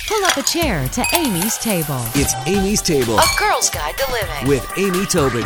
Pull up a chair to Amy's table. It's Amy's Table A Girl's Guide to Living. with Amy Tobin.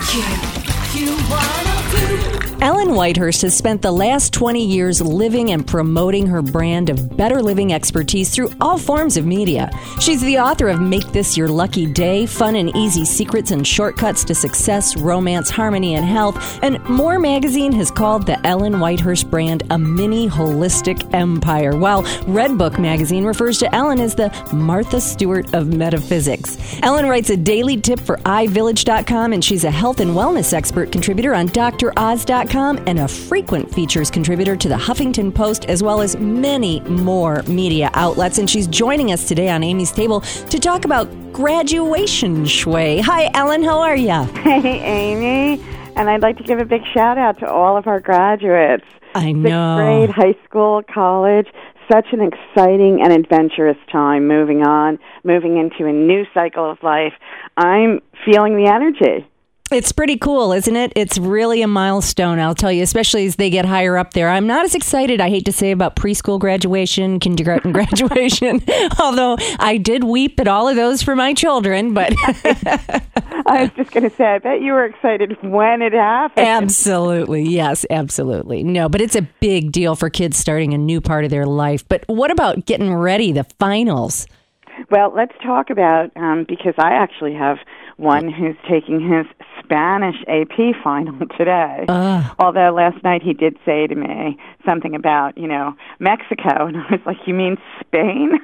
Ellen Whitehurst has spent the last 20 years living and promoting her brand of better living expertise through all forms of media. She's the author of Make This Your Lucky Day, Fun and Easy Secrets and Shortcuts to Success, Romance, Harmony, and Health. And More Magazine has called the Ellen Whitehurst brand a mini holistic empire, while Redbook Magazine refers to Ellen as the Martha Stewart of metaphysics. Ellen writes a daily tip for iVillage.com, and she's a health and wellness expert contributor on DrOz.com and a frequent features contributor to the Huffington Post, as well as many more media outlets. And she's joining us today on Amy's Table to talk about graduation shui. Hi, Ellen. How are you? Hey, Amy. And I'd like to give a big shout out to all of our graduates. I know. 6th grade, high school, college. Such an exciting and adventurous time moving into a new cycle of life. I'm feeling the energy. It's pretty cool, isn't it? It's really a milestone, I'll tell you, especially as they get higher up there. I'm not as excited, I hate to say, about preschool graduation, kindergarten graduation, although I did weep at all of those for my children. But I was just going to say, I bet you were excited when it happened. Absolutely. Yes, absolutely. No, but it's a big deal for kids starting a new part of their life. But what about getting ready, the finals? Well, let's talk about, because I actually have one who's taking his Spanish AP final today. Although last night he did say to me something about, Mexico, and I was like, you mean Spain?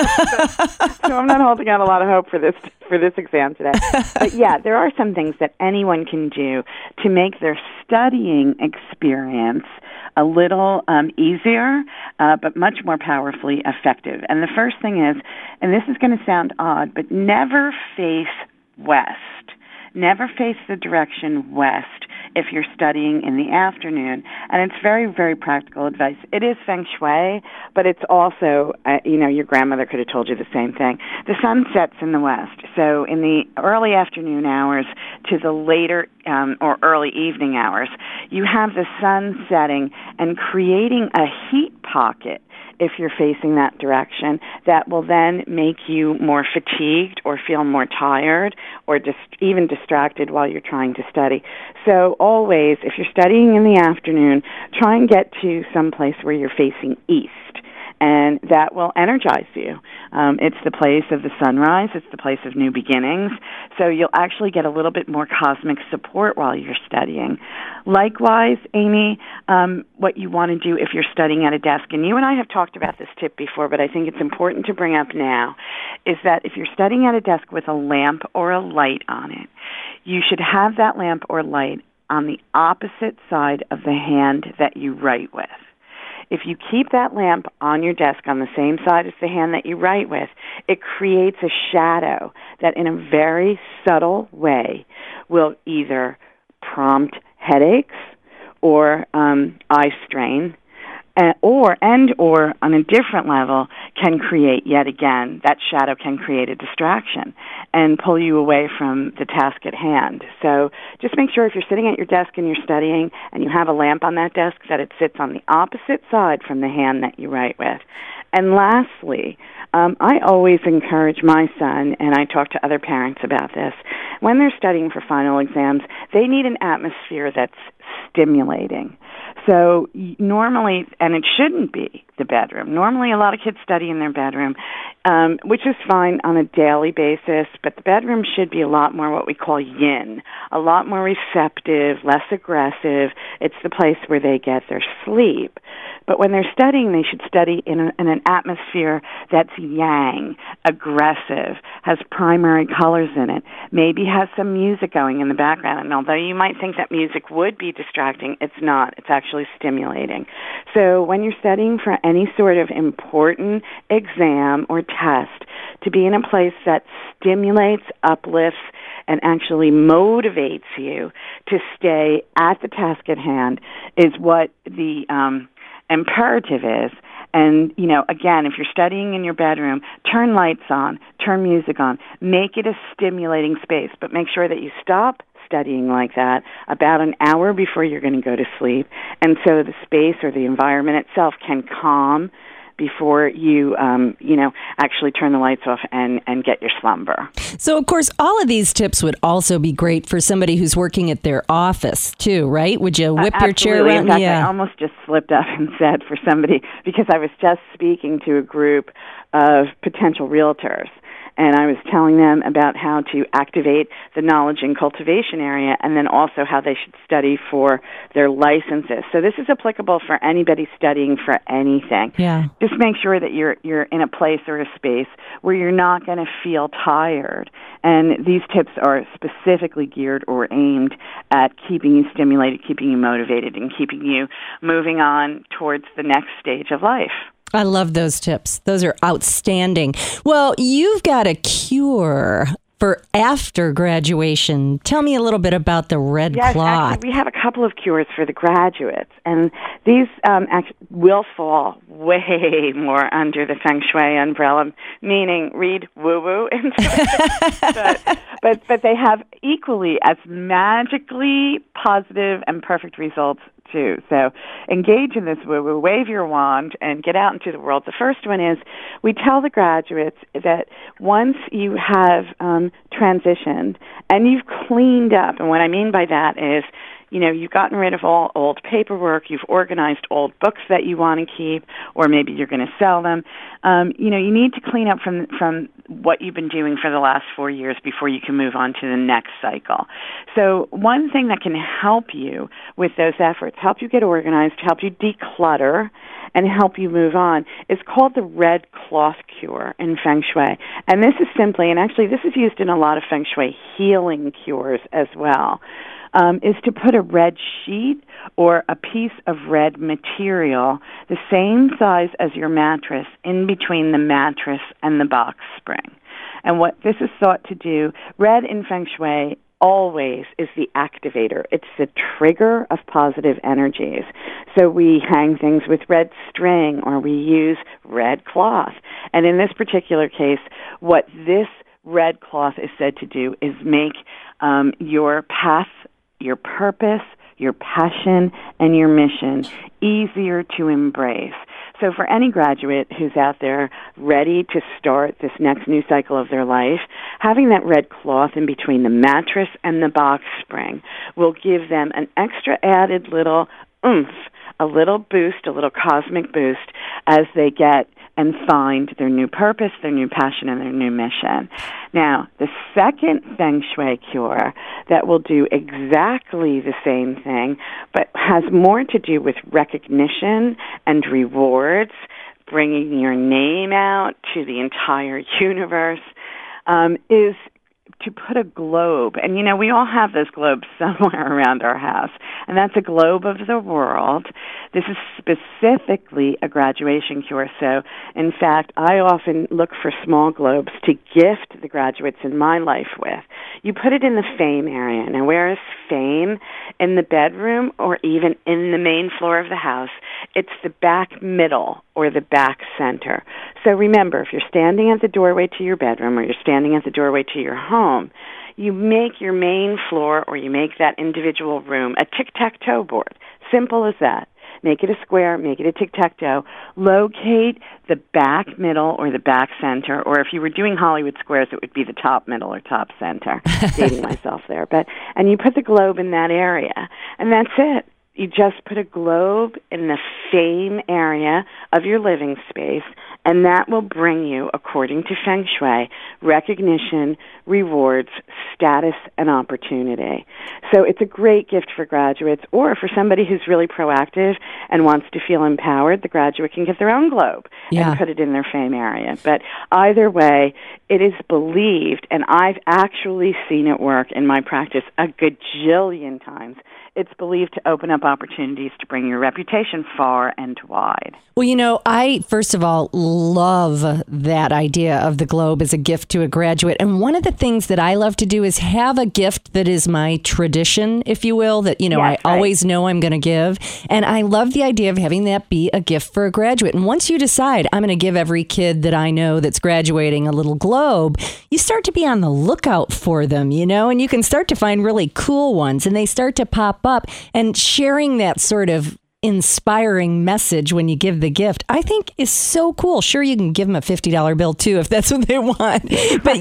So I'm not holding out a lot of hope for this exam today. But yeah, there are some things that anyone can do to make their studying experience a little easier, but much more powerfully effective. And the first thing is, and this is going to sound odd, but never face west. Never face the direction west if you're studying in the afternoon. And it's very, very practical advice. It is feng shui, but it's also, your grandmother could have told you the same thing. The sun sets in the west. So in the early afternoon hours to the later or early evening hours, you have the sun setting and creating a heat pocket if you're facing that direction, that will then make you more fatigued or feel more tired or even distracted while you're trying to study. So always, if you're studying in the afternoon, try and get to some place where you're facing east, and that will energize you. It's the place of the sunrise. It's the place of new beginnings. So you'll actually get a little bit more cosmic support while you're studying. Likewise, Amy, what you want to do if you're studying at a desk, and you and I have talked about this tip before, but I think it's important to bring up now, is that if you're studying at a desk with a lamp or a light on it, you should have that lamp or light on the opposite side of the hand that you write with. If you keep that lamp on your desk on the same side as the hand that you write with, it creates a shadow that in a very subtle way will either prompt headaches or eye strain, or on a different level can create, yet again, that shadow can create a distraction and pull you away from the task at hand. So just make sure if you're sitting at your desk and you're studying and you have a lamp on that desk, that it sits on the opposite side from the hand that you write with. And lastly, I always encourage my son, and I talk to other parents about this, when they're studying for final exams, they need an atmosphere that's stimulating. So normally, and it shouldn't be the bedroom. Normally, a lot of kids study in their bedroom, which is fine on a daily basis, but the bedroom should be a lot more what we call yin, a lot more receptive, less aggressive. It's the place where they get their sleep. But when they're studying, they should study in an atmosphere that's yang, aggressive, has primary colors in it, maybe has some music going in the background. And although you might think that music would be distracting, it's not. It's actually stimulating. So when you're studying for any sort of important exam or test, to be in a place that stimulates, uplifts, and actually motivates you to stay at the task at hand is what the imperative is. And, again, if you're studying in your bedroom, turn lights on, turn music on, make it a stimulating space, but make sure that you stop studying like that about an hour before you're going to go to sleep. And so the space or the environment itself can calm before you, actually turn the lights off and get your slumber. So, of course, all of these tips would also be great for somebody who's working at their office, too, right? Would you whip your chair around? In fact, I almost just slipped up and said for somebody, because I was just speaking to a group of potential realtors, and I was telling them about how to activate the knowledge and cultivation area, and then also how they should study for their licenses. So this is applicable for anybody studying for anything. Yeah. Just make sure that you're in a place or a space where you're not going to feel tired. And these tips are specifically geared or aimed at keeping you stimulated, keeping you motivated, and keeping you moving on towards the next stage of life. I love those tips. Those are outstanding. Well, you've got a cure for after graduation. Tell me a little bit about the red cloth. Actually, we have a couple of cures for the graduates, and these will fall way more under the Feng Shui umbrella, meaning read woo-woo into it. but they have equally as magically positive and perfect results too. So engage in this woo-woo, wave your wand, and get out into the world. The first one is we tell the graduates that once you have transitioned and you've cleaned up, and what I mean by that is, you've gotten rid of all old paperwork, you've organized old books that you want to keep, or maybe you're going to sell them. You need to clean up from what you've been doing for the last 4 years before you can move on to the next cycle. So one thing that can help you with those efforts, help you get organized, help you declutter, and help you move on, is called the red cloth cure in Feng Shui. And this is simply, and actually this is used in a lot of Feng Shui healing cures as well, is to put a red sheet or a piece of red material, the same size as your mattress, in between the mattress and the box spring. And what this is thought to do, red in Feng Shui always is the activator. It's the trigger of positive energies. So we hang things with red string, or we use red cloth. And in this particular case, what this red cloth is said to do is make your path, your purpose, your passion, and your mission easier to embrace. So for any graduate who's out there ready to start this next new cycle of their life, having that red cloth in between the mattress and the box spring will give them an extra added little oomph, a little boost, a little cosmic boost as they get and find their new purpose, their new passion, and their new mission. Now, the second Feng Shui cure that will do exactly the same thing, but has more to do with recognition and rewards, bringing your name out to the entire universe, is to put a globe, and we all have those globes somewhere around our house, and that's a globe of the world. This is specifically a graduation cure, so in fact, I often look for small globes to gift the graduates in my life with. You put it in the fame area. Now, where is fame? In the bedroom or even in the main floor of the house. It's the back middle or the back center. So remember, if you're standing at the doorway to your bedroom or you're standing at the doorway to your home, you make your main floor or you make that individual room a tic-tac-toe board. Simple as that. Make it a square, make it a tic-tac-toe. Locate the back middle or the back center, or if you were doing Hollywood squares, it would be the top middle or top center. Dating myself there. And you put the globe in that area, and that's it. You just put a globe in the fame area of your living space, and that will bring you, according to Feng Shui, recognition, rewards, status, and opportunity. So it's a great gift for graduates, or for somebody who's really proactive and wants to feel empowered, the graduate can get their own globe and put it in their fame area. But either way, it is believed, and I've actually seen it work in my practice a gajillion times. It's believed to open up opportunities to bring your reputation far and wide. Well, I, first of all, love that idea of the globe as a gift to a graduate. And one of the things that I love to do is have a gift that is my tradition, if you will, that, I always know I'm going to give. And I love the idea of having that be a gift for a graduate. And once you decide, I'm going to give every kid that I know that's graduating a little globe, you start to be on the lookout for them, and you can start to find really cool ones, and they start to pop up, and sharing that sort of inspiring message when you give the gift, I think is so cool. Sure, you can give them a $50 bill too if that's what they want. But,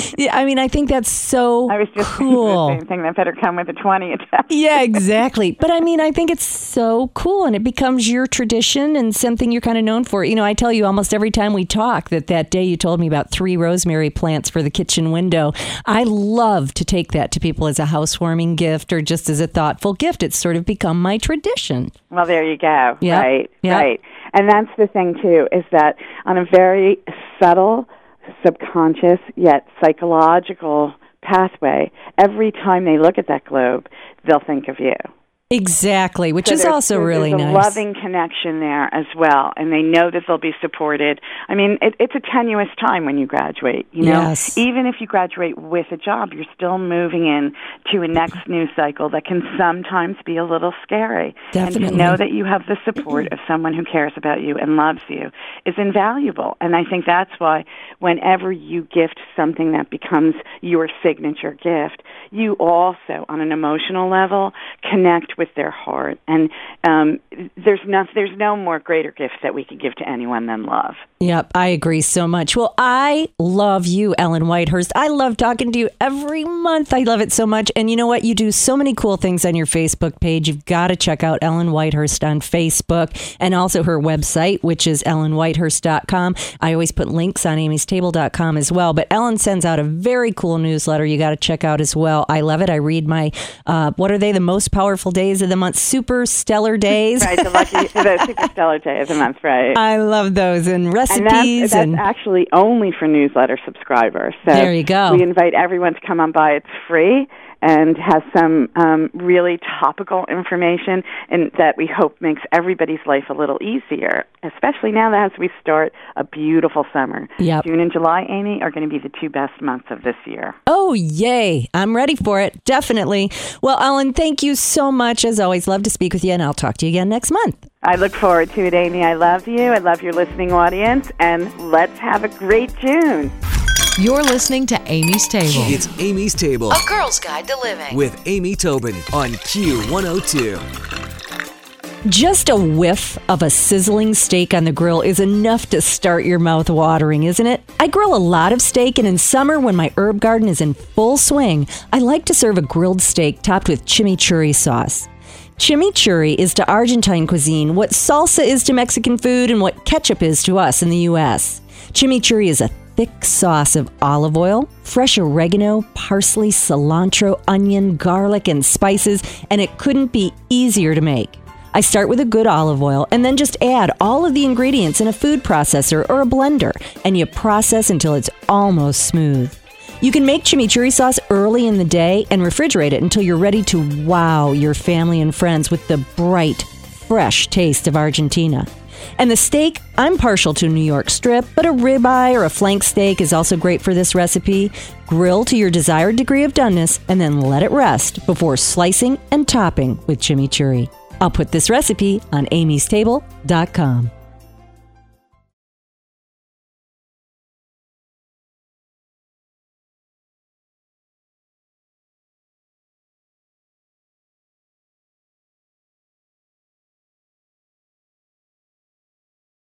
I think that's so I was just cool. The same thing. That better come with a 20 attached. Yeah, exactly. But I think it's so cool, and it becomes your tradition and something you're kind of known for. I tell you almost every time we talk that day you told me about 3 rosemary plants for the kitchen window. I love to take that to people as a housewarming gift or just as a thoughtful gift. It's sort of become my tradition. Well, there you go. Yep. Right, yep. right. And that's the thing, too, is that on a very subtle, subconscious, yet psychological pathway, every time they look at that globe, they'll think of you. Exactly, which is also really nice. There's a loving connection there as well, and they know that they'll be supported. It's a tenuous time when you graduate, Yes. Even if you graduate with a job, you're still moving in to a next news cycle that can sometimes be a little scary. Definitely. And to know that you have the support of someone who cares about you and loves you is invaluable. And I think that's why whenever you gift something that becomes your signature gift, you also, on an emotional level, connect with their heart. And there's no more greater gift that we could give to anyone than love. Yep, I agree so much. Well, I love you, Ellen Whitehurst. I love talking to you every month. I love it so much. And you know what? You do so many cool things on your Facebook page. You've got to check out Ellen Whitehurst on Facebook and also her website, which is ellenwhitehurst.com. I always put links on amystable.com as well. But Ellen sends out a very cool newsletter you got to check out as well. I love it. I read my, what are they, the most powerful days of the month? Super Stellar Days. Right, the Super Stellar Day of the month, right. I love those. And recipes. And that's actually only for newsletter subscribers. So there you go. We invite everyone to come on by. It's free and has some really topical information and that we hope makes everybody's life a little easier, especially now that as we start a beautiful summer. Yep. June and July, Amy, are going to be the 2 best months of this year. Oh, yay. I'm ready for it. Definitely. Well, Ellen, thank you so much. As always, love to speak with you, and I'll talk to you again next month. I look forward to it, Amy. I love you. I love your listening audience, and let's have a great June. You're listening to Amy's Table. It's Amy's Table A Girl's Guide to Living. with Amy Tobin on Q102. Just a whiff of a sizzling steak on the grill is enough to start your mouth watering, isn't it? I grill a lot of steak, and in summer, when my herb garden is in full swing, I like to serve a grilled steak topped with chimichurri sauce. Chimichurri is to Argentine cuisine what salsa is to Mexican food and what ketchup is to us in the U.S. Chimichurri is a thick sauce of olive oil, fresh oregano, parsley, cilantro, onion, garlic, and spices, and it couldn't be easier to make. I start with a good olive oil and then just add all of the ingredients in a food processor or a blender, and you process until it's almost smooth. You can make chimichurri sauce early in the day and refrigerate it until you're ready to wow your family and friends with the bright, fresh taste of Argentina. And the steak, I'm partial to New York strip, but a ribeye or a flank steak is also great for this recipe. Grill to your desired degree of doneness and then let it rest before slicing and topping with chimichurri. I'll put this recipe on amystable.com.